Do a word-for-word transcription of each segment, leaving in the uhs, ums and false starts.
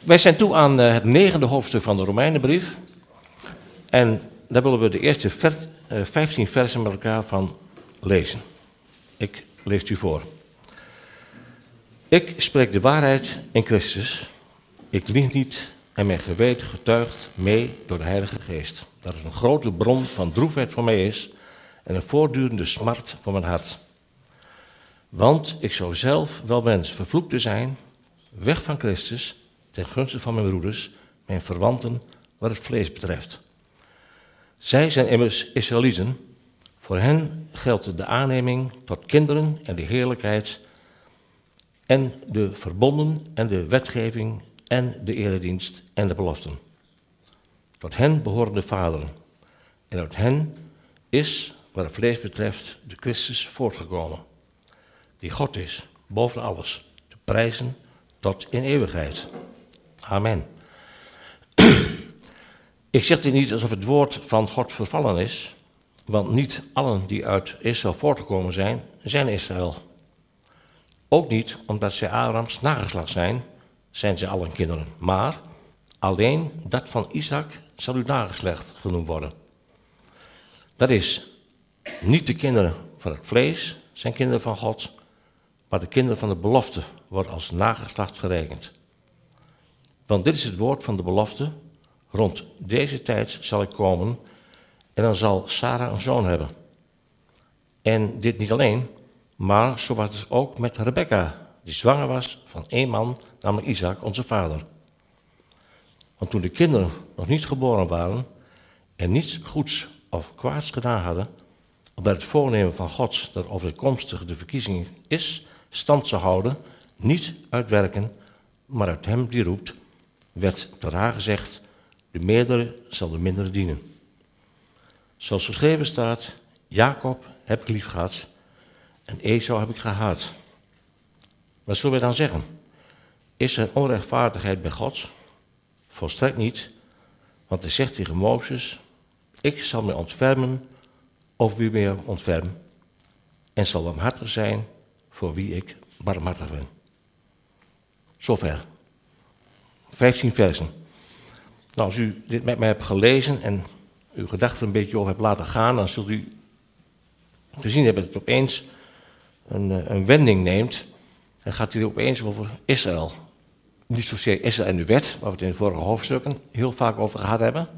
Wij zijn toe aan uh, het negende hoofdstuk van de Romeinenbrief. En daar willen we de eerste ver, uh, vijftien versen met elkaar van lezen. Ik lees het u voor. Ik spreek de waarheid in Christus. Ik lieg niet en mijn geweten getuigt mee door de Heilige Geest. Dat het een grote bron van droefheid voor mij is en een voortdurende smart voor mijn hart. Want ik zou zelf wel wens vervloekt te zijn, weg van Christus, ten gunste van mijn broeders, mijn verwanten, wat het vlees betreft. Zij zijn immers Israëlieten. Voor hen geldt de aanneming tot kinderen en de heerlijkheid en de verbonden en de wetgeving en de eredienst en de beloften. Tot hen behoren de vaderen. En uit hen is, wat het vlees betreft, de Christus voortgekomen. Die God is, boven alles, te prijzen tot in eeuwigheid. Amen. Ik zeg dit niet alsof het woord van God vervallen is, want niet allen die uit Israël voortgekomen zijn, zijn Israël. Ook niet omdat zij Abrahams nageslacht zijn, zijn zij allen kinderen. Maar alleen dat van Isaac zal uw nageslacht genoemd worden. Dat is niet de kinderen van het vlees, zijn kinderen van God, maar de kinderen van de belofte worden als nageslacht gerekend. Want dit is het woord van de belofte. Rond deze tijd zal ik komen en dan zal Sarah een zoon hebben. En dit niet alleen, maar zo was het ook met Rebekka, die zwanger was van één man, namelijk Isaac, onze vader. Want toen de kinderen nog niet geboren waren en niets goeds of kwaads gedaan hadden, omdat het voornemen van God dat overeenkomstig de verkiezing is, stand zou houden, niet uitwerken, maar uit hem die roept, werd tot haar gezegd, de meerdere zal de mindere dienen. Zoals geschreven staat, Jacob heb ik lief gehad en Esau heb ik gehaat. Wat zullen wij dan zeggen? Is er onrechtvaardigheid bij God? Volstrekt niet, want hij zegt tegen Mozes, ik zal mij ontfermen over wie mij ontferm en zal barmhartig zijn voor wie ik barmhartig ben. Zover. Vijftien versen. Nou, als u dit met mij hebt gelezen en uw gedachten een beetje over hebt laten gaan, dan zult u gezien hebben dat het opeens een, een wending neemt. En gaat hier opeens over Israël. Niet zozeer Israël en de wet, waar we het in de vorige hoofdstukken heel vaak over gehad hebben.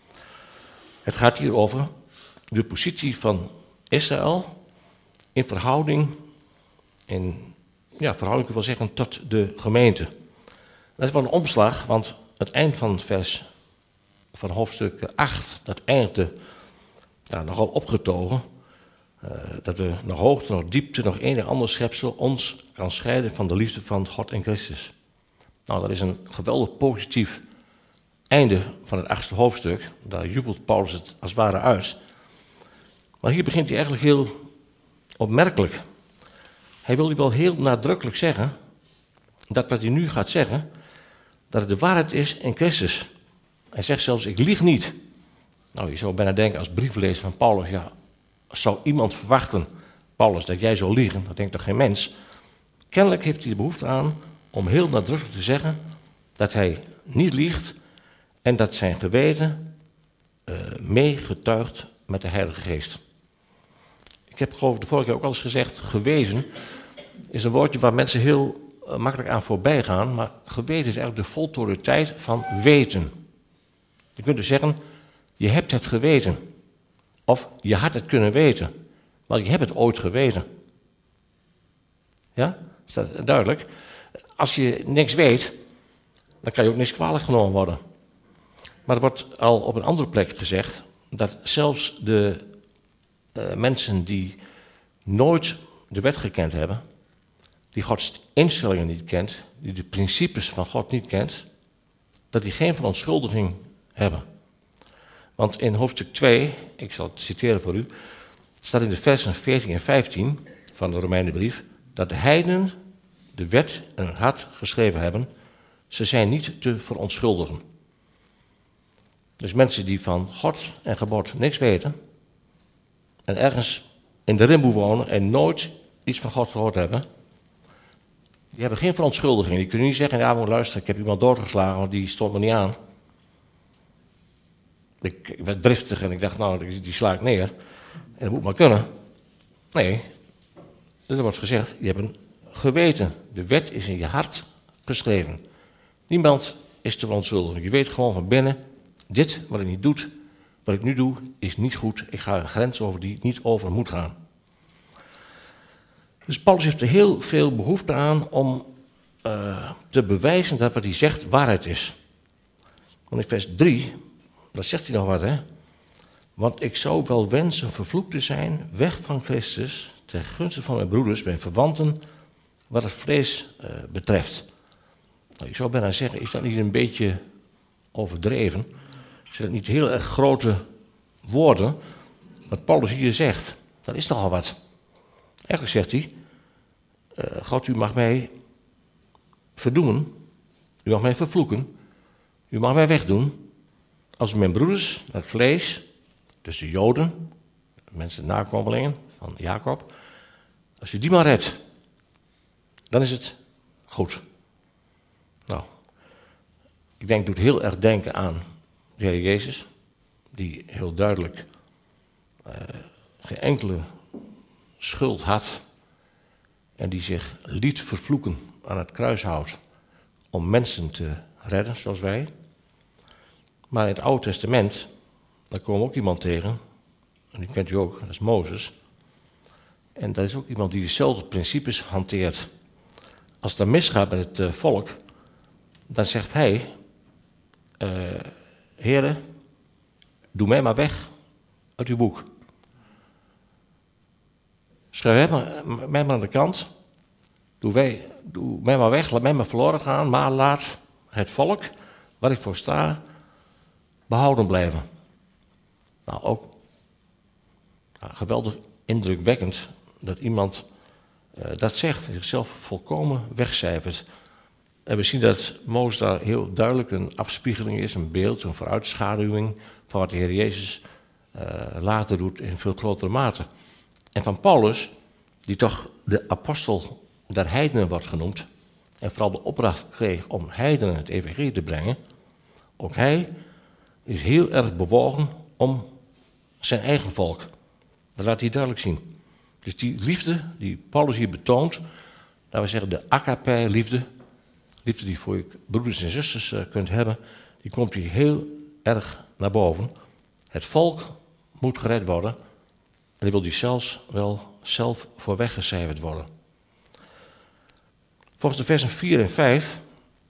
Het gaat hier over de positie van Israël in verhouding, in ja, verhouding ik wil zeggen, tot de gemeente. Dat is wel een omslag, want het eind van vers van hoofdstuk acht, dat eindigde ja, nogal opgetogen. Uh, dat we nog hoogte, nog diepte, nog een en ander schepsel ons kan scheiden van de liefde van God en Christus. Nou, dat is een geweldig positief einde van het achtste hoofdstuk. Daar jubelt Paulus het als het ware uit. Maar hier begint hij eigenlijk heel opmerkelijk. Hij wil wel heel nadrukkelijk zeggen dat wat hij nu gaat zeggen, dat het de waarheid is in Christus. Hij zegt zelfs, ik lieg niet. Nou, je zou bijna denken als brieflezer van Paulus, ja, zou iemand verwachten, Paulus, dat jij zou liegen? Dat denkt toch geen mens? Kennelijk heeft hij de behoefte aan om heel nadrukkelijk te zeggen dat hij niet liegt en dat zijn geweten uh, meegetuigt met de Heilige Geest. Ik heb geloof ik de vorige keer ook al eens gezegd, geweten is een woordje waar mensen heel uh, makkelijk aan voorbij gaan, maar geweten is eigenlijk de voltooide van weten. Je kunt dus zeggen, je hebt het geweten. Of je had het kunnen weten, maar je hebt het ooit geweten. Ja, is dat duidelijk? Als je niks weet, dan kan je ook niks kwalijk genomen worden. Maar er wordt al op een andere plek gezegd dat zelfs de uh, mensen die nooit de wet gekend hebben, die Gods instellingen niet kent, die de principes van God niet kent, dat die geen verontschuldiging hebben. Want in hoofdstuk twee, ik zal het citeren voor u, staat in de versen veertien en vijftien van de Romeinenbrief, dat de heidenen de wet in hun hart geschreven hebben, ze zijn niet te verontschuldigen. Dus mensen die van God en gebod niks weten en ergens in de rimboe wonen en nooit iets van God gehoord hebben, Die hebben geen verontschuldiging. Die kunnen niet zeggen, ja, maar luister, ik heb iemand doodgeslagen, want die stond me niet aan. Ik, ik werd driftig en ik dacht, nou, die, die sla ik neer. En dat moet maar kunnen. Nee, dus er wordt gezegd, je hebt een geweten. De wet is in je hart geschreven. Niemand is te verontschuldigen. Je weet gewoon van binnen, dit wat ik niet doe, wat ik nu doe, is niet goed. Ik ga een grens over die ik niet over moet gaan. Dus Paulus heeft er heel veel behoefte aan om uh, te bewijzen dat wat hij zegt waarheid is. Want in vers drie, daar zegt hij nog wat, hè. Want ik zou wel wensen vervloekt te zijn, weg van Christus, ten gunste van mijn broeders, mijn verwanten, wat het vlees uh, betreft. Nou, ik zou bijna zeggen, is dat niet een beetje overdreven? Zijn dat niet heel erg grote woorden? Wat Paulus hier zegt, dat is nogal wat. Eigenlijk zegt hij, uh, God, u mag mij verdoemen, u mag mij vervloeken, u mag mij wegdoen, als mijn broeders, het vlees, dus de Joden, de mensen, nakomelingen van Jacob, als u die maar redt, dan is het goed. Nou, ik denk, het doet heel erg denken aan de Heer Jezus, die heel duidelijk uh, geen enkele schuld had en die zich liet vervloeken aan het kruishout om mensen te redden, zoals wij. Maar in het Oude Testament, daar komen we ook iemand tegen, en die kent u ook, dat is Mozes. En dat is ook iemand die dezelfde principes hanteert. Als het dan misgaat met het uh, volk, dan zegt hij, uh, Heere, doe mij maar weg uit uw boek. Schrijf mij maar, mij maar aan de kant, doe, wij, doe mij maar weg, laat mij maar verloren gaan, maar laat het volk, waar ik voor sta, behouden blijven. Nou, ook nou, geweldig indrukwekkend dat iemand uh, dat zegt en zichzelf volkomen wegcijfert. En we zien dat Mozes daar heel duidelijk een afspiegeling is, een beeld, een vooruitschaduwing van wat de Heer Jezus uh, later doet in veel grotere mate. En van Paulus, die toch de apostel der heidenen wordt genoemd, en vooral de opdracht kreeg om heidenen het evangelie te brengen, ook hij is heel erg bewogen om zijn eigen volk. Dat laat hij duidelijk zien. Dus die liefde die Paulus hier betoont, laten we zeggen de agape-liefde, liefde die voor je broeders en zusters uh, kunt hebben, die komt hier heel erg naar boven. Het volk moet gered worden en die wil die zelfs wel zelf voor weggecijferd worden. Volgens de versen vier en vijf,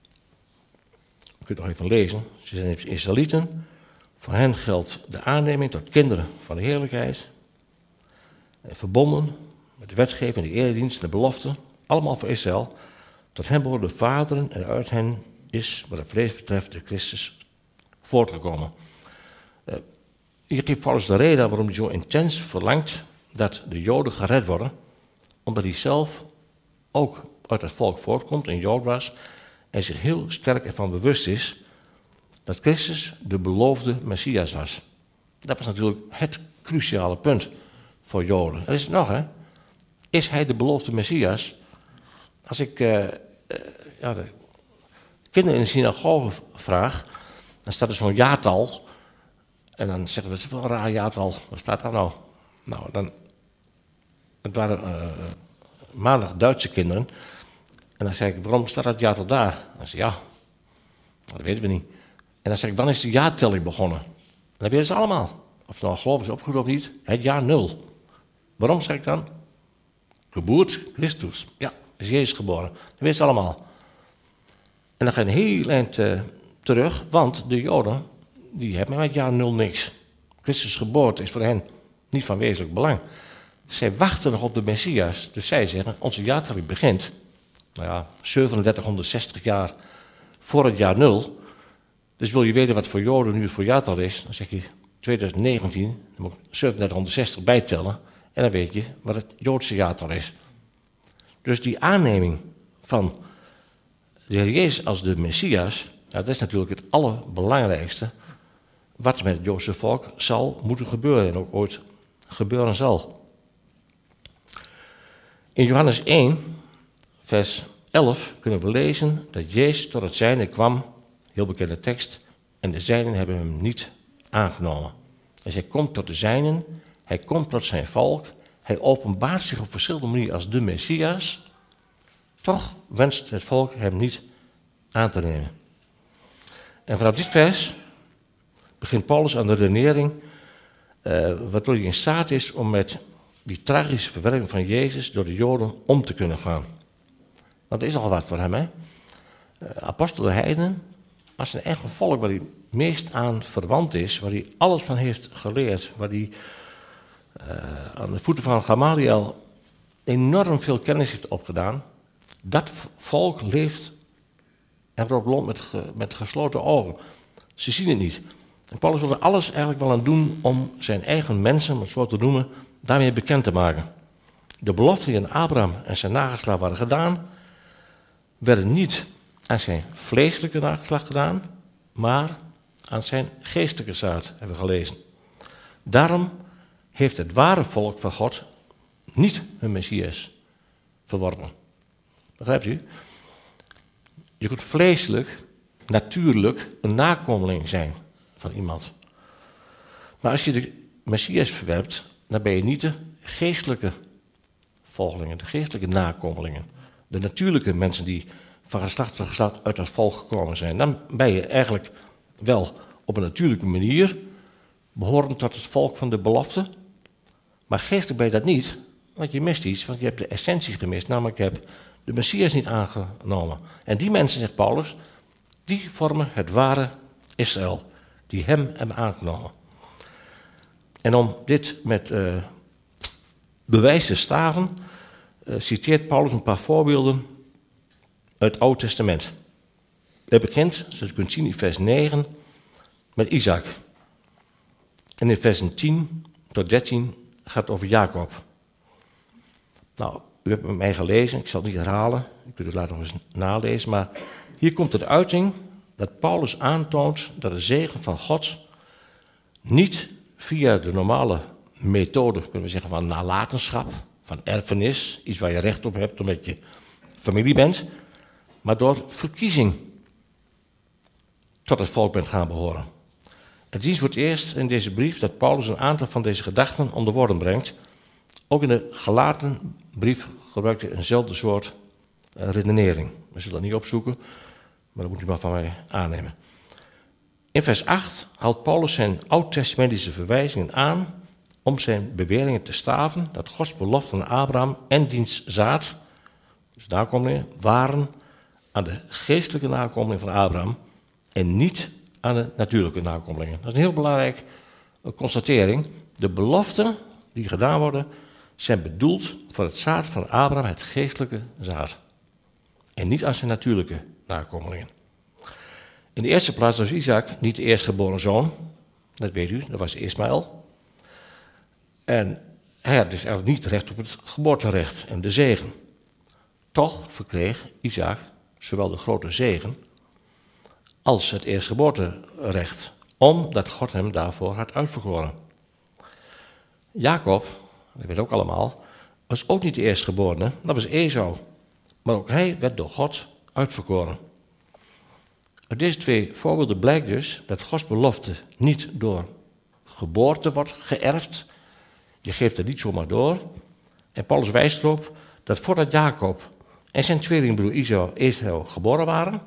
je kunt nog even lezen, ze zijn Israëlieten, voor hen geldt de aanneming tot kinderen van de heerlijkheid, verbonden met de wetgeving, de eredienst en de belofte, allemaal voor Israël. Tot hen behoren de vaderen en uit hen is, wat het vlees betreft, de Christus voortgekomen. Uh, hier geeft Paulus de reden waarom hij zo intens verlangt dat de Joden gered worden, omdat hij zelf ook uit het volk voortkomt, een Jood was, en zich heel sterk ervan bewust is dat Christus de beloofde Messias was. Dat was natuurlijk het cruciale punt voor Joden. Dat is het nog, hè? Is hij de beloofde Messias? Als ik uh, uh, ja, de kinderen in de synagoge vraag, dan staat er zo'n jaartal. En dan zeggen we, het is wel een raar jaartal. Wat staat daar nou? Nou, dan, het waren uh, maandag Duitse kinderen. En dan zei ik, waarom staat dat jaartal daar? Dan zei ja, dat weten we niet. En dan zei ik, wanneer is de jaartelling begonnen? En dan weten ze allemaal. Of nou geloven ze opgegroeid of niet, het jaar nul. Waarom zeg ik dan? Geboort Christus. Ja, is Jezus geboren. Dat weten ze allemaal. En dan ga je een heel eind uh, terug, want de Joden, die hebben met het jaar nul niks. Christus' geboorte is voor hen niet van wezenlijk belang. Zij wachten nog op de Messias. Dus zij zeggen, onze jaartelling begint, nou ja, zevenendertighonderdzestig jaar voor het jaar nul. Dus wil je weten wat voor Joden nu het voor jaartal is, dan zeg je twintig negentien, dan moet ik zevenendertighonderdzestig bijtellen en dan weet je wat het Joodse jaartal is. Dus die aanneming van de Heer Jezus als de Messias, nou, dat is natuurlijk het allerbelangrijkste wat met het Joodse volk zal moeten gebeuren en ook ooit gebeuren zal. In Johannes één, vers elf kunnen we lezen dat Jezus tot het zijne kwam, heel bekende tekst, en de zijnen hebben hem niet aangenomen. Dus hij komt tot de zijnen, hij komt tot zijn volk, hij openbaart zich op verschillende manieren als de Messias. Toch wenst het volk hem niet aan te nemen. En vanaf dit vers begint Paulus aan de redenering, uh, waardoor hij in staat is om met die tragische verwerping van Jezus door de Joden om te kunnen gaan. Want dat is al wat voor hem, hè? Uh, apostel de heidenen, als een eigen volk waar hij meest aan verwant is, waar hij alles van heeft geleerd, waar hij uh, aan de voeten van Gamaliel enorm veel kennis heeft opgedaan, dat volk leeft en loopt rond met, ge, met gesloten ogen. Ze zien het niet. En Paulus wil er alles eigenlijk wel aan doen om zijn eigen mensen, om het zo te noemen, daarmee bekend te maken. De beloften die aan Abraham en zijn nageslacht waren gedaan, werden niet aan zijn vleeselijke nageslacht gedaan, maar aan zijn geestelijke zaad, hebben we gelezen. Daarom heeft het ware volk van God niet hun Messias verworpen. Begrijpt u? Je kunt vleeselijk, natuurlijk een nakomeling zijn van iemand. Maar als je de Messias verwerpt, dan ben je niet de geestelijke volgelingen, de geestelijke nakomelingen. De natuurlijke mensen die van geslacht tot geslacht uit het volk gekomen zijn. Dan ben je eigenlijk wel op een natuurlijke manier behorend tot het volk van de belofte. Maar geestelijk ben je dat niet, want je mist iets, want je hebt de essentie gemist. Namelijk, je hebt de Messias niet aangenomen. En die mensen, zegt Paulus, die vormen het ware Israël, die hem hebben aangenomen. En om dit met uh, bewijs te staven, uh, citeert Paulus een paar voorbeelden uit het Oude Testament. Het begint, zoals u kunt zien in vers negen, met Isaac. En in versen tien tot dertien gaat het over Jacob. Nou, u hebt het met mij gelezen, ik zal het niet herhalen, u kunt het later nog eens nalezen, maar hier komt de uiting dat Paulus aantoont dat de zegen van God niet via de normale methode, kunnen we zeggen, van nalatenschap, van erfenis, iets waar je recht op hebt omdat je familie bent, maar door verkiezing tot het volk bent gaan behoren. Het is voor het eerst in deze brief dat Paulus een aantal van deze gedachten onder woorden brengt. Ook in de Galatenbrief gebruikt hij eenzelfde soort redenering. We zullen dat niet opzoeken, maar dat moet u maar van mij aannemen. In vers acht haalt Paulus zijn oud-testamentische verwijzingen aan om zijn beweringen te staven dat Gods belofte aan Abraham en diens zaad, dus nakomelingen, waren aan de geestelijke nakomelingen van Abraham en niet aan de natuurlijke nakomelingen. Dat is een heel belangrijke constatering. De beloften die gedaan worden zijn bedoeld voor het zaad van Abraham, het geestelijke zaad. En niet aan zijn natuurlijke nakomelingen. In de eerste plaats was Isaac niet de eerstgeboren zoon. Dat weet u, dat was Ismaël. En hij had dus eigenlijk niet recht op het geboorterecht en de zegen. Toch verkreeg Isaac zowel de grote zegen als het eerstgeboorterecht, omdat God hem daarvoor had uitverkoren. Jacob, dat weet ook allemaal, was ook niet de eerstgeborene, dat was Esau. Maar ook hij werd door God uitverkoren. Uit deze twee voorbeelden blijkt dus dat Gods belofte niet door geboorte wordt geërfd. Je geeft het niet zomaar door. En Paulus wijst erop dat voordat Jacob en zijn tweelingbroer Esau, Esau geboren waren,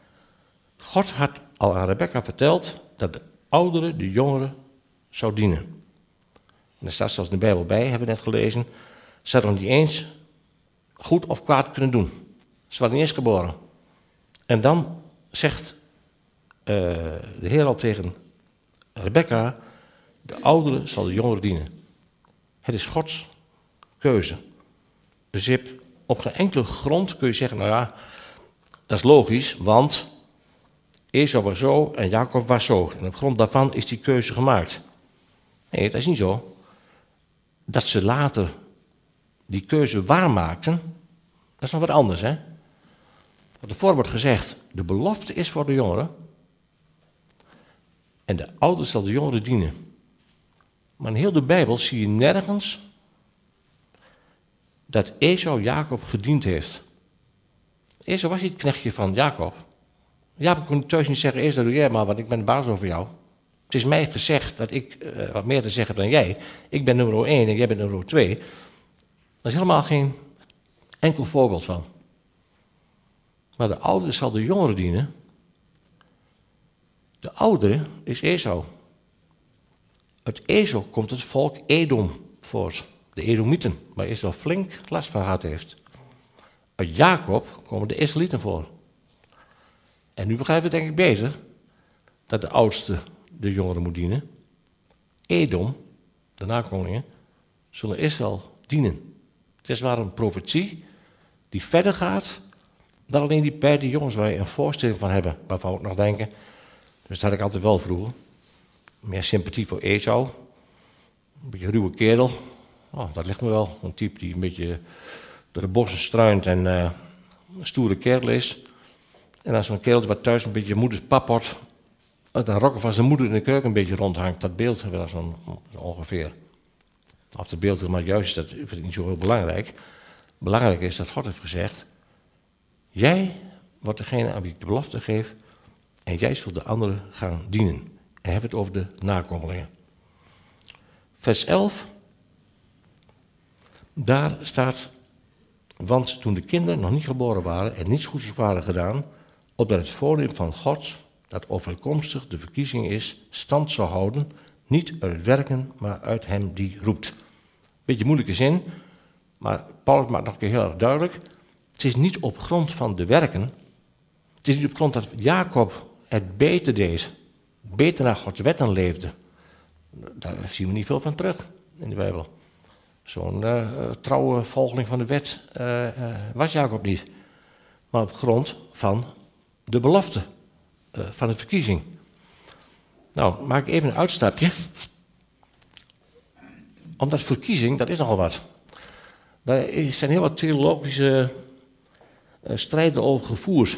God had al aan Rebekka verteld dat de oudere de jongere zou dienen. En er staat zelfs in de Bijbel bij, hebben we net gelezen, ze hadden nog niet eens goed of kwaad kunnen doen. Ze waren niet eens geboren. En dan zegt uh, de Heer al tegen Rebekka, de oudere zal de jongere dienen. Het is Gods keuze. Dus je hebt op geen enkele grond kun je zeggen, nou ja, dat is logisch, want Esau was zo en Jacob was zo. En op grond daarvan is die keuze gemaakt. Nee, dat is niet zo. Dat ze later die keuze waarmaakten, dat is nog wat anders, hè. Wat ervoor wordt gezegd, de belofte is voor de jongeren. En de ouders zal de jongeren dienen. Maar in heel de Bijbel zie je nergens dat Esau Jacob gediend heeft. Esau was niet het knechtje van Jacob. Jacob kon thuis niet zeggen, Esau doe jij maar, want ik ben de baas over jou. Het is mij gezegd dat ik uh, wat meer te zeggen dan jij. Ik ben nummer één en jij bent nummer twee. Daar is helemaal geen enkel voorbeeld van. Maar de oudere zal de jongere dienen. De oudere is Esau. Uit Esau komt het volk Edom voort. De Edomieten, waar Esau flink last van gehad heeft. Uit Jacob komen de Israëlieten voor. En nu begrijpen we denk ik beter dat de oudste de jongeren moet dienen. Edom, de nakomelingen, zullen Israël dienen. Het is waar een profetie die verder gaat dan alleen die beide jongens waar je een voorstelling van hebben, waarvan we ook nog denken. Dus dat had ik altijd wel vroeger. Meer sympathie voor Esau. Een beetje ruwe kerel. Oh, dat ligt me wel. Een type die een beetje door de bossen struint en uh, een stoere kerel is. En als zo'n kerel wat thuis een beetje moeders pap wordt, uit een rokken van zijn moeder in de keuken een beetje rondhangt, dat beeld wel zo, zo ongeveer. Of het beeld helemaal juist is, dat vind ik niet zo heel belangrijk. Belangrijk is dat God heeft gezegd, jij wordt degene aan wie ik de belofte geef en jij zult de anderen gaan dienen. En hebben het over de nakomelingen. Vers elf, daar staat, want toen de kinderen nog niet geboren waren en niets goeds waren gedaan, opdat het voornemen van God, dat overkomstig de verkiezing is, stand zou houden, niet uit werken, maar uit hem die roept. Beetje moeilijke zin, maar Paulus maakt nog een keer heel erg duidelijk. Het is niet op grond van de werken, het is niet op grond dat Jacob het beter deed, beter naar Gods wetten leefde. Daar zien we niet veel van terug in de Bijbel. Zo'n uh, trouwe volgeling van de wet uh, uh, was Jacob niet. Maar op grond van de belofte, uh, van de verkiezing. Nou, maak ik even een uitstapje. Omdat verkiezing, dat is nogal wat. Daar zijn heel wat theologische uh, strijden over gevoerd.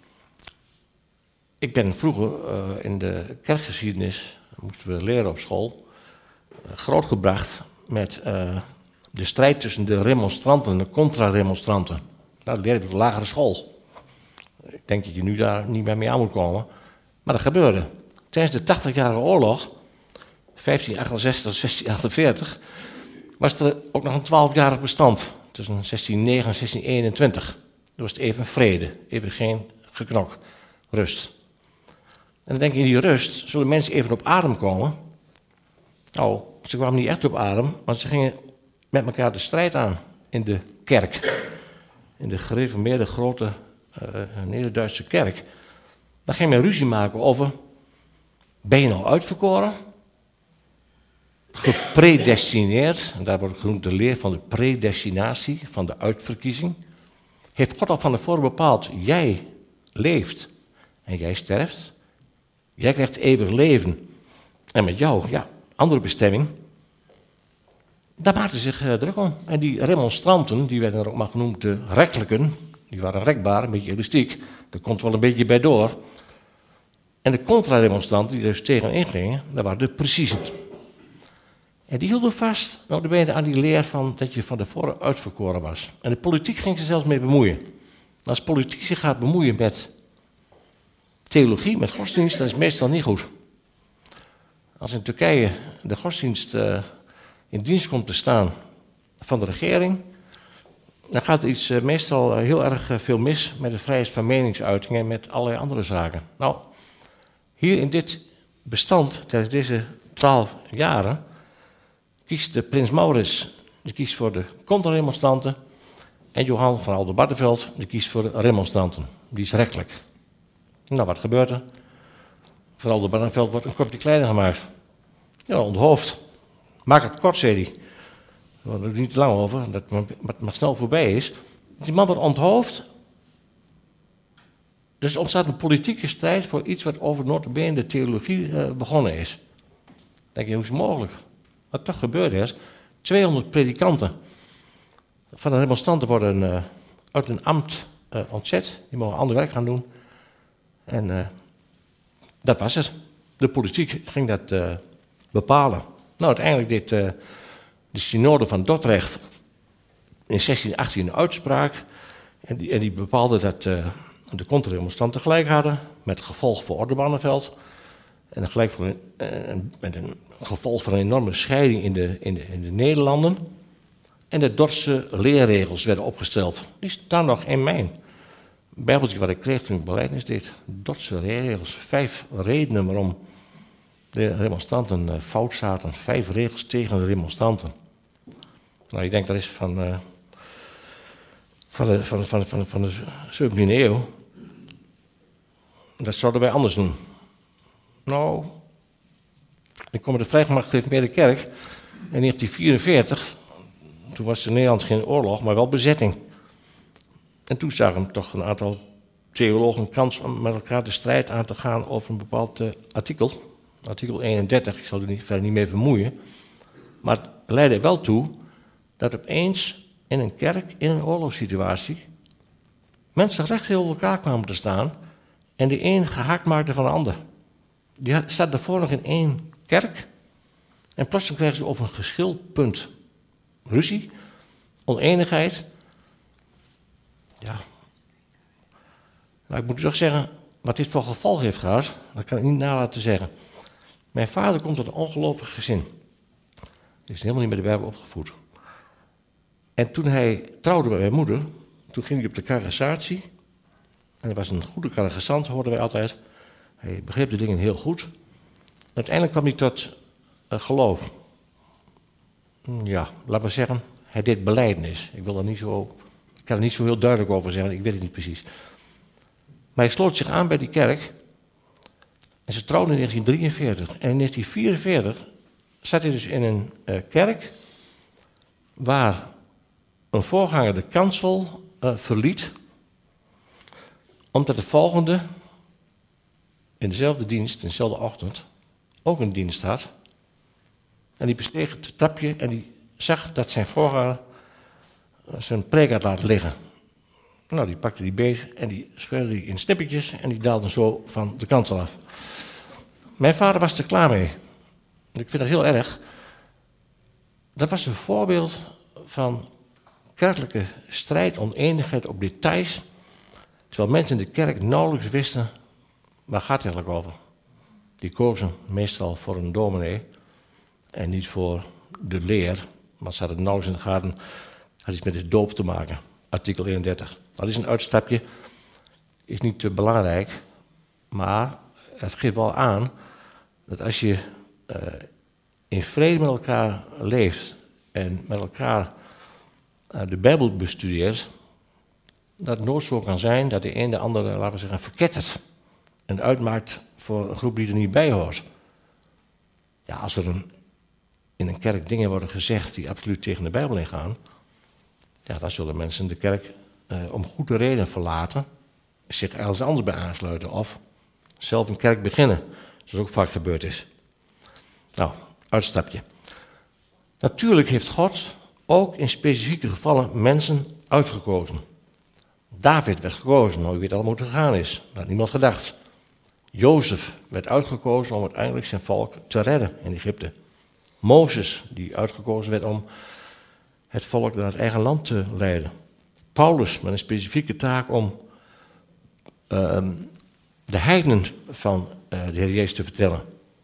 Ik ben vroeger uh, in de kerkgeschiedenis, moesten we leren op school, uh, grootgebracht met uh, de strijd tussen de remonstranten en de contra-remonstranten. Nou, dat leerde ik op de lagere school. Ik denk dat je nu daar niet meer mee aan moet komen. Maar dat gebeurde. Tijdens de tachtigjarige oorlog, vijftien achtenzestig tot zestien achtenveertig, was er ook nog een twaalfjarig bestand. Tussen zestien negen en zestien eenentwintig. Dat was het even vrede, even geen geknok, rust. En dan denk je, in die rust zullen mensen even op adem komen. Nou, ze kwamen niet echt op adem, want ze gingen met elkaar de strijd aan in de kerk. In de gereformeerde grote uh, Neder-Duitse kerk. Dan ging men ruzie maken over, ben je nou uitverkoren? Gepredestineerd, en daar wordt genoemd de leer van de predestinatie, van de uitverkiezing. Heeft God al van tevoren bepaald, jij leeft en jij sterft. Jij krijgt eeuwig leven. En met jou, ja, andere bestemming. Daar maakten ze zich uh, druk om. En die remonstranten, die werden er ook maar genoemd de rechtelijken, die waren rekbaar, een beetje elastiek. Daar komt wel een beetje bij door. En de contra-remonstranten, die er dus tegenin gingen, dat waren de preciezen. En die hielden vast nou, de benen aan die leer van dat je van tevoren uitverkoren was. En de politiek ging zich zelfs mee bemoeien. Als politiek zich gaat bemoeien met theologie, met godsdienst, dat is meestal niet goed. Als in Turkije de godsdienst uh, in dienst komt te staan van de regering, dan gaat er iets uh, meestal uh, heel erg uh, veel mis met de vrijheid van meningsuiting en met allerlei andere zaken. Nou, hier in dit bestand, tijdens deze twaalf jaren, kiest de prins Maurits, die kiest voor de contra-remonstranten, en Johan van Oldenbarneveld, die kiest voor de remonstranten. Die is rechtelijk. Nou, wat gebeurt er? Van Oldenbarneveld wordt een kopje kleiner gemaakt. Ja, onthoofd. Maak het kort, zei hij. Daar wordt er niet te lang over, dat het maar snel voorbij is. Die man wordt onthoofd. Dus er ontstaat een politieke strijd voor iets wat over nota bene de theologie uh, begonnen is. Dan denk je, hoe is het mogelijk? Wat toch gebeurd is, tweehonderd predikanten van de remonstranten worden uh, uit hun ambt uh, ontzet. Die mogen ander werk gaan doen. En uh, dat was het. De politiek ging dat uh, bepalen. Nou, uiteindelijk deed uh, de synode van Dordrecht in zestien achttien een uitspraak. En die, en die bepaalde dat uh, de contra-remonstranten gelijk hadden, met gevolg voor Oldenbarneveld. En gelijk voor een, uh, met een gevolg van een enorme scheiding in de, in de, in de Nederlanden. En de Dordtse leerregels werden opgesteld. Die staan nog in mijn bijbeltje wat ik kreeg toen ik belijdenis deed. Dordtse leerregels, vijf redenen waarom de remonstranten fout zaten. Vijf regels tegen de remonstranten. Nou, ik denk dat is van, uh, van, de, van, van, van, van de zeventiende eeuw. Dat zouden wij anders doen. Nou, ik kom met de vrijgemaakt gereformeerde kerk in negentien vierenveertig. Toen was in Nederland geen oorlog, maar wel bezetting. En toen zagen toch een aantal theologen een kans om met elkaar de strijd aan te gaan over een bepaald uh, artikel. Artikel eenendertig, ik zal er niet, verder niet mee vermoeien. Maar het leidde wel toe dat opeens in een kerk, in een oorlogssituatie, mensen recht heel over elkaar kwamen te staan en de een gehaakt maakte van de ander. Die staat daarvoor nog in één kerk en plotseling kregen ze over een geschilpunt ruzie, oneenigheid. Ja, nou, ik moet u toch zeggen, wat dit voor gevolg heeft gehad, dat kan ik niet nalaten zeggen. Mijn vader komt uit een ongelovig gezin. Hij is helemaal niet met de Bijbel opgevoed. En toen hij trouwde met mijn moeder, toen ging hij op de catechisatie. En hij was een goede catechisant, hoorden wij altijd. Hij begreep de dingen heel goed. En uiteindelijk kwam hij tot uh, geloof. Ja, laten we zeggen, hij deed belijdenis. Ik wil er niet zo, ik kan er niet zo heel duidelijk over zeggen, ik weet het niet precies. Maar hij sloot zich aan bij die kerk. En ze trouwden in negentien drieënveertig. En in negentien vierenveertig zat hij dus in een uh, kerk waar een voorganger de kansel uh, verliet, omdat de volgende in dezelfde dienst, in dezelfde ochtend, ook een dienst had. En die besteeg het trapje en die zag dat zijn voorganger zijn preek had laten liggen. Nou, die pakte die beest en die scheurde die in snippertjes en die daalde zo van de kansel af. Mijn vader was er klaar mee. Ik vind dat heel erg. Dat was een voorbeeld van kerkelijke strijd, oneenigheid op details, terwijl mensen in de kerk nauwelijks wisten, waar gaat het eigenlijk over? Die kozen meestal voor een dominee en niet voor de leer, maar ze hadden nauwelijks in de gaten, had iets met de doop te maken, artikel eenendertig. Dat is een uitstapje, is niet te belangrijk, maar het geeft wel aan dat als je uh, in vrede met elkaar leeft en met elkaar uh, de Bijbel bestudeert, dat het nooit zo kan zijn dat de een de andere, laten we zeggen, verkettert en uitmaakt voor een groep die er niet bij hoort. Ja, als er een, in een kerk dingen worden gezegd die absoluut tegen de Bijbel ingaan, ja, dan zullen mensen de kerk uh, om goede reden verlaten, zich ergens anders bij aansluiten of zelf een kerk beginnen, zoals ook vaak gebeurd is. Nou, uitstapje. Natuurlijk heeft God ook in specifieke gevallen mensen uitgekozen. David werd gekozen, nou, u weet al hoe het gegaan is. Dat had niemand gedacht. Jozef werd uitgekozen om uiteindelijk zijn volk te redden in Egypte. Mozes, die uitgekozen werd om het volk naar het eigen land te leiden. Paulus, met een specifieke taak om uh, de heidenen van uh, de Heer Jezus te vertellen.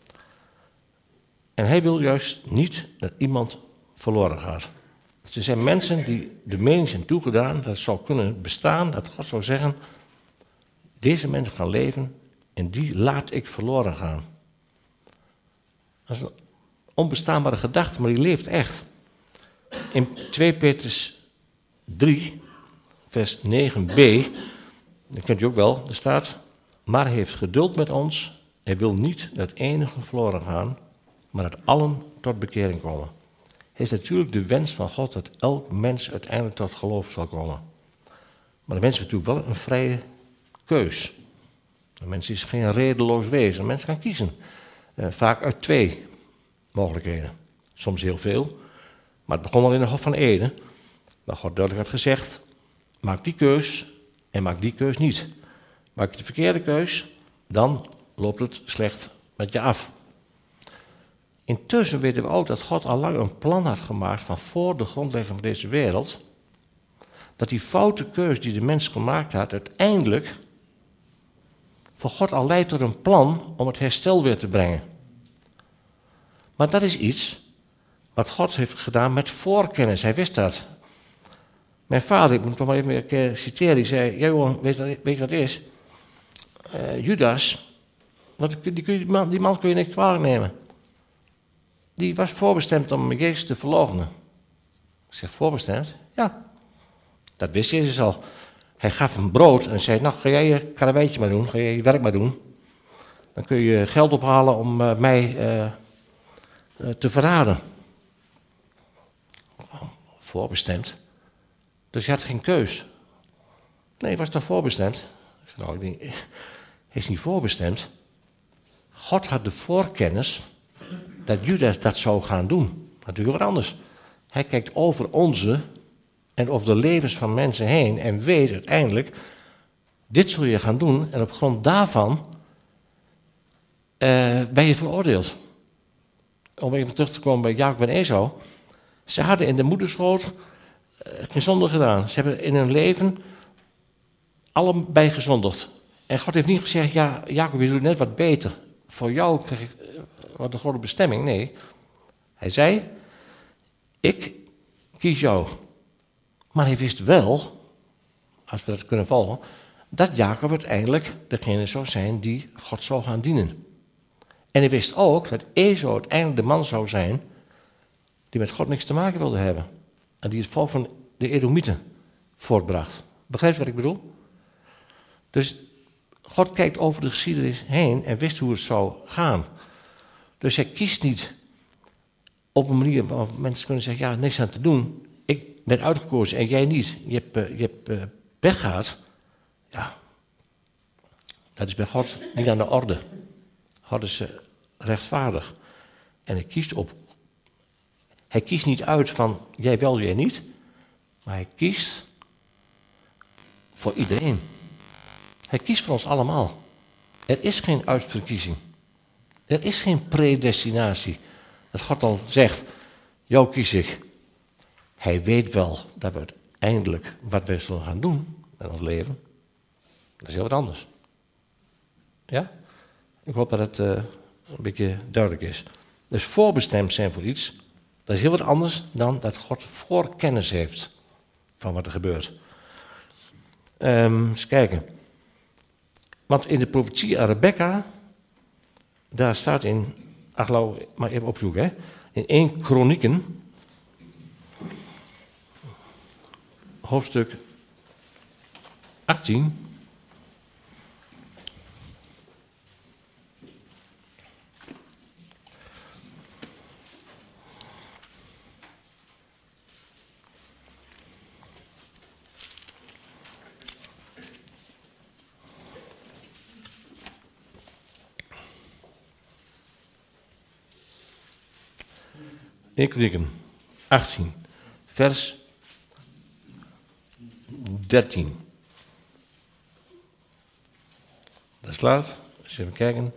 En hij wil juist niet dat iemand verloren gaat. Er zijn mensen die de mening zijn toegedaan dat het zou kunnen bestaan, dat God zou zeggen, deze mensen gaan leven en die laat ik verloren gaan. Dat is een onbestaanbare gedachte, maar die leeft echt. In twee Petrus drie, vers negen b, dat kent u ook wel, er staat, maar hij heeft geduld met ons, hij wil niet dat enigen verloren gaan, maar dat allen tot bekering komen. Het is natuurlijk de wens van God dat elk mens uiteindelijk tot geloof zal komen. Maar de mens heeft natuurlijk wel een vrije keus. Een mens is geen redeloos wezen. Een mens kan kiezen. Uh, vaak uit twee mogelijkheden. Soms heel veel. Maar het begon al in de Hof van Eden. Waar God duidelijk had gezegd, maak die keus en maak die keus niet. Maak je de verkeerde keus, dan loopt het slecht met je af. Intussen weten we ook dat God al lang een plan had gemaakt van voor de grondlegging van deze wereld, dat die foute keus die de mens gemaakt had, uiteindelijk voor God al leidt tot een plan om het herstel weer te brengen. Maar dat is iets wat God heeft gedaan met voorkennis. Hij wist dat. Mijn vader, ik moet nog maar even een keer citeren, die zei, ja joh, weet, weet je wat het is? Uh, Judas, wat, die, die, man, die man kun je niet kwalijk nemen. Die was voorbestemd om Jezus te verloochenen. Ik zeg, voorbestemd? Ja. Dat wist Jezus al. Hij gaf hem brood en zei, nou ga jij je karreweitje maar doen, ga jij je werk maar doen. Dan kun je geld ophalen om uh, mij uh, uh, te verraden. Oh, voorbestemd. Dus je had geen keus. Nee, hij was toch voorbestemd? Ik zei, nou, hij is niet voorbestemd. God had de voorkennis dat Judas dat zou gaan doen. Natuurlijk wat anders. Hij kijkt over onze en over de levens van mensen heen en weet uiteindelijk, dit zul je gaan doen en op grond daarvan uh, ben je veroordeeld. Om even terug te komen bij Jacob en Esau. Ze hadden in de moederschoot uh, geen zonde gedaan. Ze hebben in hun leven allebei gezondigd. En God heeft niet gezegd, ja Jacob, je doet net wat beter. Voor jou krijg ik uh, wat een grote bestemming. Nee, hij zei, ik kies jou. Maar hij wist wel, als we dat kunnen volgen, dat Jacob uiteindelijk degene zou zijn die God zou gaan dienen. En hij wist ook dat Esau uiteindelijk de man zou zijn die met God niks te maken wilde hebben. En die het volk van de Edomieten voortbracht. Begrijpt wat ik bedoel? Dus God kijkt over de geschiedenis heen en wist hoe het zou gaan. Dus hij kiest niet op een manier waarop mensen kunnen zeggen, ja, niks aan te doen. Ik ben uitgekozen en jij niet. Je hebt, uh, je hebt uh, pech gehad. Ja, dat is bij God niet aan de orde. God is uh, rechtvaardig. En hij kiest op. Hij kiest niet uit van jij wel, jij niet. Maar hij kiest voor iedereen. Hij kiest voor ons allemaal. Er is geen uitverkiezing. Er is geen predestinatie. Dat God al zegt, jou kies ik. Hij weet wel dat we uiteindelijk wat wij zullen gaan doen in ons leven. Dat is heel wat anders. Ja? Ik hoop dat het uh, een beetje duidelijk is. Dus voorbestemd zijn voor iets, dat is heel wat anders dan dat God voorkennis heeft van wat er gebeurt. Um, eens kijken. Want in de profetie aan Rebecca, daar staat in, ach nou, maar even opzoeken, hè, in één Kronieken, hoofdstuk achttien. één Kronieken achttien, vers dertien. Dat slaat, eens even kijken.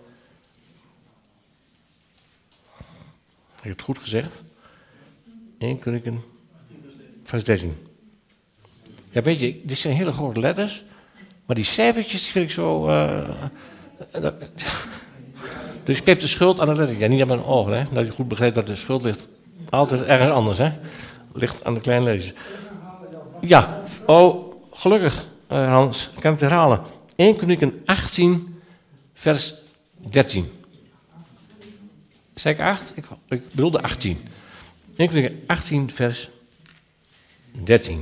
Heb ik het goed gezegd? één Kronieken, vers dertien. Ja, weet je, dit zijn hele grote letters, maar die cijfertjes die vind ik zo... Uh, uh, dus ik geef de schuld aan de letter. Ja, niet aan mijn ogen, hè. Dat je goed begrijpt dat de schuld ligt altijd ergens anders, hè. Ligt aan de kleine letters. Ja, oh, gelukkig, uh, Hans, kan ik het herhalen. één Kronieken achttien, vers dertien. Zeg ik acht? Ik, ik bedoelde achttien. één Kronieken achttien, vers dertien.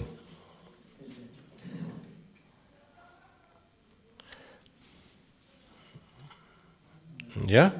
Ja?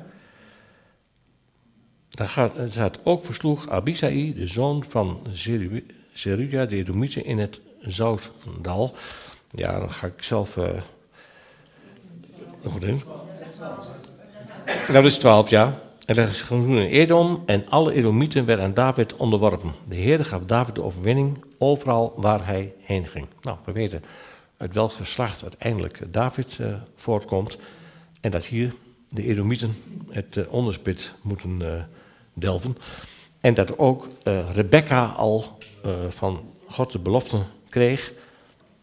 Daar gaat, er staat ook versloeg Abisai, de zoon van Zeruja, de Edomieten, in het Zoutdal. Ja, dan ga ik zelf uh, goed in. Dat is twaalf, ja. En dat is genoemd in Edom en alle Edomieten werden aan David onderworpen. De Heer gaf David de overwinning overal waar hij heen ging. Nou, we weten uit welk geslacht uiteindelijk David uh, voortkomt. En dat hier de Edomieten het uh, onderspit moeten uh, delven. En dat ook uh, Rebecca al uh, van God de belofte kreeg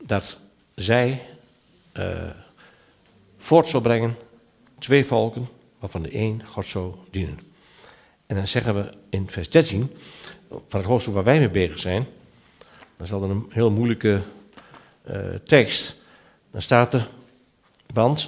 dat zij uh, voort zou brengen twee volken, waarvan de één God zou dienen. En dan zeggen we in vers dertien, van het hoofdstuk waar wij mee bezig zijn, dan is dat een heel moeilijke uh, tekst. Dan staat er, want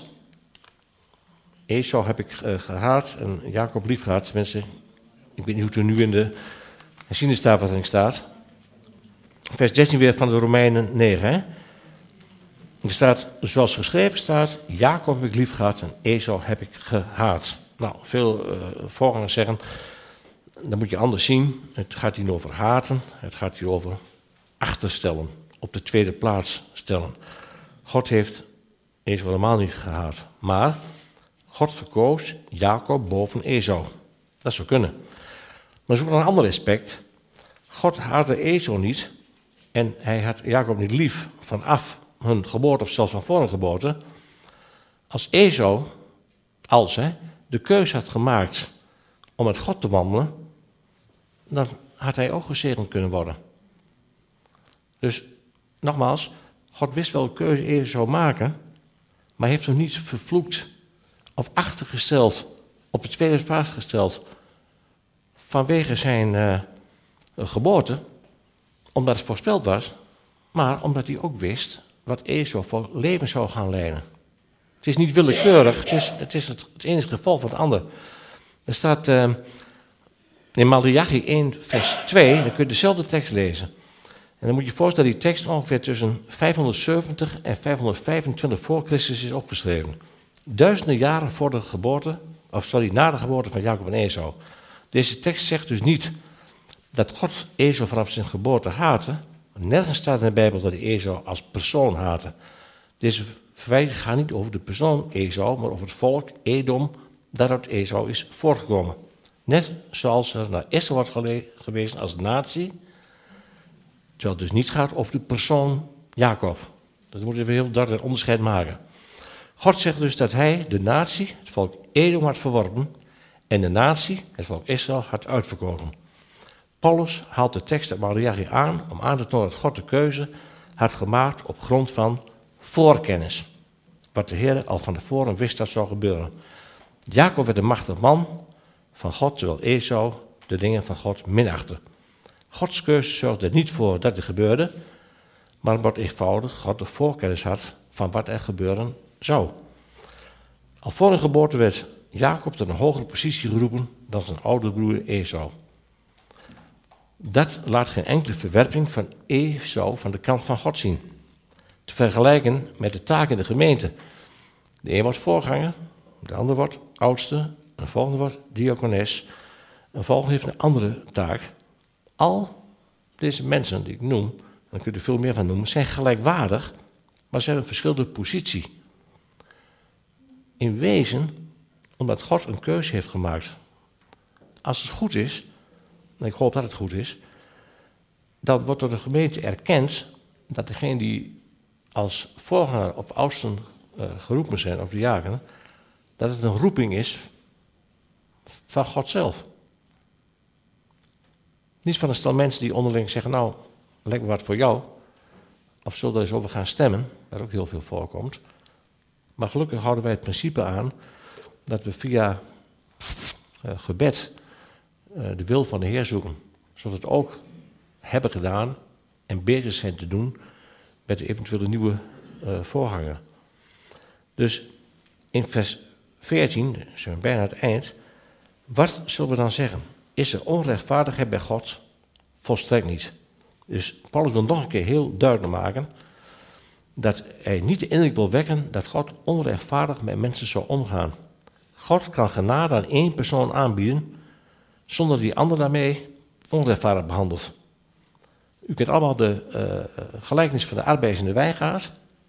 Esau heb ik uh, gehaat en Jacob lief gehad. Mensen, ik weet niet hoe het er nu in de herzienestafeling staat. Vers dertien weer van de Romeinen negen. Hè? Er staat, zoals geschreven staat, Jacob heb ik lief gehad en Esau heb ik gehaat. Nou, veel uh, voorgangers zeggen, dan moet je anders zien. Het gaat hier over haten, het gaat hier over achterstellen, op de tweede plaats stellen. God heeft Esau helemaal niet gehaat, maar God verkoos Jacob boven Esau. Dat zou kunnen. Maar er is ook nog een ander aspect. God haatte Esau niet en hij had Jacob niet lief vanaf hun geboorte of zelfs van voor hun geboorte. Als Esau, als hè, de keuze had gemaakt om met God te wandelen, dan had hij ook gezegend kunnen worden. Dus nogmaals, God wist welke keuze Esau zou maken, maar heeft hem niet vervloekt of achtergesteld, op de tweede plaats gesteld, vanwege zijn uh, geboorte, omdat het voorspeld was, maar omdat hij ook wist wat Esau voor leven zou gaan leiden. Het is niet willekeurig, het is het, is het, het ene gevolg van het ander. Er staat uh, in Maleachi één vers twee, dan kun je dezelfde tekst lezen. En dan moet je je voorstellen dat die tekst ongeveer tussen vijfhonderdzeventig en vijfhonderdvijfentwintig voor Christus is opgeschreven. Duizenden jaren voor de geboorte, of sorry, na de geboorte van Jacob en Esau. Deze tekst zegt dus niet dat God Esau vanaf zijn geboorte haatte. Nergens staat in de Bijbel dat hij Esau als persoon haatte. Deze verwijzingen gaan niet over de persoon Esau, maar over het volk Edom, dat uit Esau is voortgekomen. Net zoals er naar Israël wordt gele- gewezen als natie, terwijl het dus niet gaat over de persoon Jacob. Dat moeten we heel duidelijk onderscheid maken. God zegt dus dat hij de natie, het volk Edom, had verworpen en de natie, het volk Israël, had uitverkoren. Paulus haalt de tekst uit Maleachi aan om aan te tonen dat God de keuze had gemaakt op grond van voorkennis. Wat de Heer al van tevoren wist dat zou gebeuren. Jacob werd een machtig man van God, terwijl Esau de dingen van God minachtte. Gods keuze zorgde er niet voor dat het gebeurde, maar omdat eenvoudig God de voorkennis had van wat er gebeuren zou. Al voor hun geboorte werd Jacob tot een hogere positie geroepen dan zijn oudere broer Esau. Dat laat geen enkele verwerping van Esau van de kant van God zien. Te vergelijken met de taak in de gemeente. De een wordt voorganger, de ander wordt oudste, een volgende wordt diakones, een volgende heeft een andere taak. Al deze mensen die ik noem, daar kun je er veel meer van noemen, zijn gelijkwaardig, maar ze hebben een verschillende positie. In wezen, omdat God een keuze heeft gemaakt. Als het goed is, en ik hoop dat het goed is, dan wordt door de gemeente erkend dat degene die als voorganger of oudsten uh, geroepen zijn, of diakenen, dat het een roeping is van God zelf. Niet van een stel mensen die onderling zeggen, nou, lijkt me wat voor jou. Of zullen we er eens over gaan stemmen, waar ook heel veel voorkomt. Maar gelukkig houden wij het principe aan dat we via uh, gebed uh, de wil van de Heer zoeken. Zoals we het ook hebben gedaan en bezig zijn te doen met de eventuele nieuwe uh, voorganger. Dus in vers veertien, zijn we bijna aan het eind, wat zullen we dan zeggen? Is er onrechtvaardigheid bij God? Volstrekt niet. Dus Paulus wil nog een keer heel duidelijk maken dat hij niet de indruk wil wekken dat God onrechtvaardig met mensen zou omgaan. God kan genade aan één persoon aanbieden zonder die ander daarmee onrechtvaardig behandelt. U kent allemaal de uh, gelijkenis van de arbeiders in de wijngaard.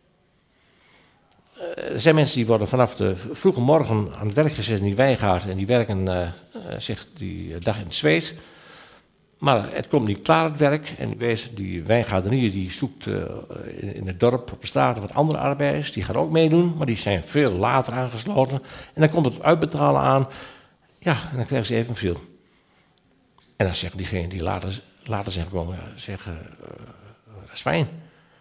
Uh, er zijn mensen die worden vanaf de vroege morgen aan het werk gezet in die wijngaard en die werken uh, zich die dag in het zweet. Maar het komt niet klaar, het werk. En die wijngaardenier die zoekt uh, in, in het dorp op de straat wat andere arbeiders. Die gaan ook meedoen, maar die zijn veel later aangesloten. En dan komt het uitbetalen aan. Ja, en dan krijgen ze evenveel. En dan zeggen diegenen die later, later zijn gekomen, zeggen, uh, dat is fijn.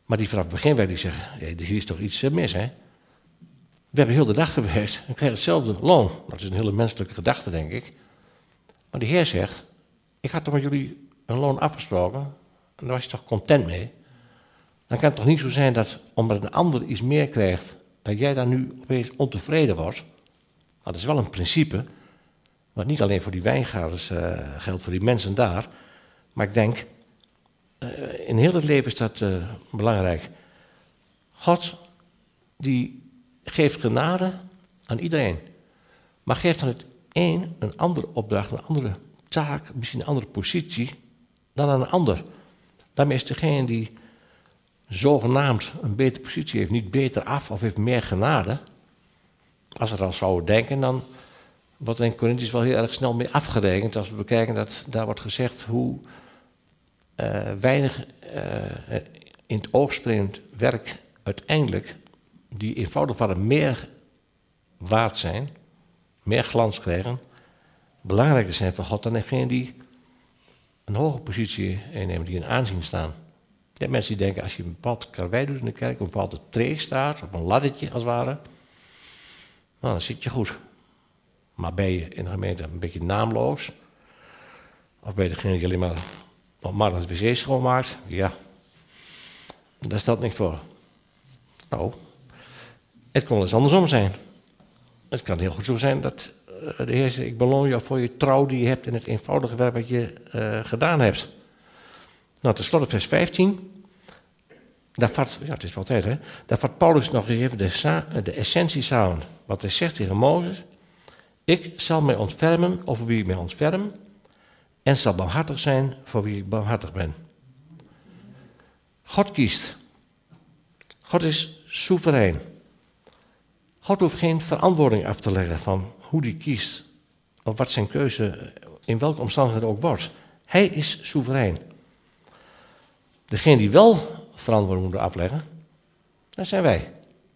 Maar die vanaf het begin werd die zeggen, ja, hier is toch iets mis, hè? We hebben heel de dag gewerkt en krijgen hetzelfde loon. Dat is een hele menselijke gedachte, denk ik. Maar de Heer zegt, ik had toch met jullie een loon afgesproken en daar was je toch content mee? Dan kan het toch niet zo zijn dat omdat een ander iets meer krijgt, dat jij daar nu opeens ontevreden wordt. Nou, dat is wel een principe, wat niet alleen voor die wijngaarders uh, geldt, voor die mensen daar. Maar ik denk, uh, in heel het leven is dat uh, belangrijk. God, die geeft genade aan iedereen. Maar geeft aan het een een andere opdracht, een andere taak, misschien een andere positie dan aan een ander. Daarmee is degene die zogenaamd een betere positie heeft, niet beter af of heeft meer genade. Als we er al zouden denken, dan wordt in Corinthiërs wel heel erg snel mee afgerekend als we bekijken dat daar wordt gezegd hoe uh, weinig uh, in het oog springend werk uiteindelijk die eenvoudig waren meer waard zijn, meer glans krijgen, belangrijker zijn voor God dan degene die een hoge positie innemen, die in aanzien staan. Je hebt mensen die denken, als je een bepaald karwei doet in de kerk, een bepaalde tree staat, op een laddertje als het ware, nou, dan zit je goed. Maar ben je in de gemeente een beetje naamloos, of ben je degene die alleen maar op maandag de wc schoonmaakt, ja, daar stelt niks voor. Nou, het kon eens andersom zijn. Het kan heel goed zo zijn dat de Heer zegt, ik beloon jou voor je trouw die je hebt in het eenvoudige werk wat je uh, gedaan hebt. Nou, tenslotte vers vijftien. Daar vat, ja, het is wel tijd, hè. Daar vat Paulus nog eens even de, de essentie samen. Wat hij zegt tegen Mozes. Ik zal mij ontfermen over wie ik mij ontferm. En zal barmhartig zijn voor wie ik barmhartig ben. God kiest. God is soeverein. God hoeft geen verantwoording af te leggen van hoe hij kiest. Of wat zijn keuze in welke omstandigheden ook wordt. Hij is soeverein. Degene die wel verantwoording moet afleggen, dat zijn wij.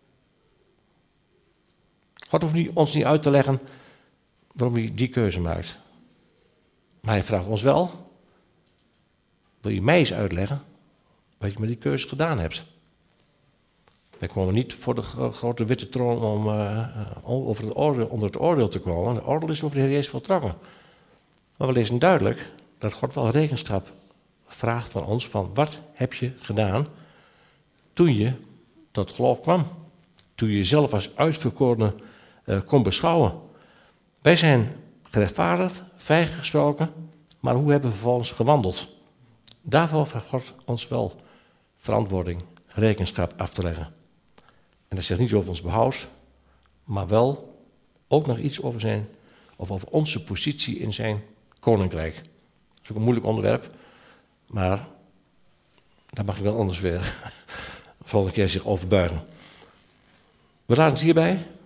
God hoeft niet, ons niet uit te leggen waarom hij die keuze maakt. Maar hij vraagt ons wel, wil je mij eens uitleggen wat je met die keuze gedaan hebt? Wij komen niet voor de grote witte troon om uh, over het oordeel, onder het oordeel te komen. De oordeel is over de Heer Jezus voltrokken. Maar we lezen duidelijk dat God wel rekenschap vraagt van ons, van wat heb je gedaan toen je tot geloof kwam? Toen je jezelf als uitverkorene uh, kon beschouwen. Wij zijn gerechtvaardigd, vrijgesproken, maar hoe hebben we vervolgens gewandeld? Daarvoor vraagt God ons wel verantwoording, rekenschap af te leggen. En dat zegt niet over ons behoud, maar wel ook nog iets over zijn, of over onze positie in zijn koninkrijk. Dat is ook een moeilijk onderwerp, maar daar mag ik wel anders weer de volgende keer zich over buigen. We laten het hierbij.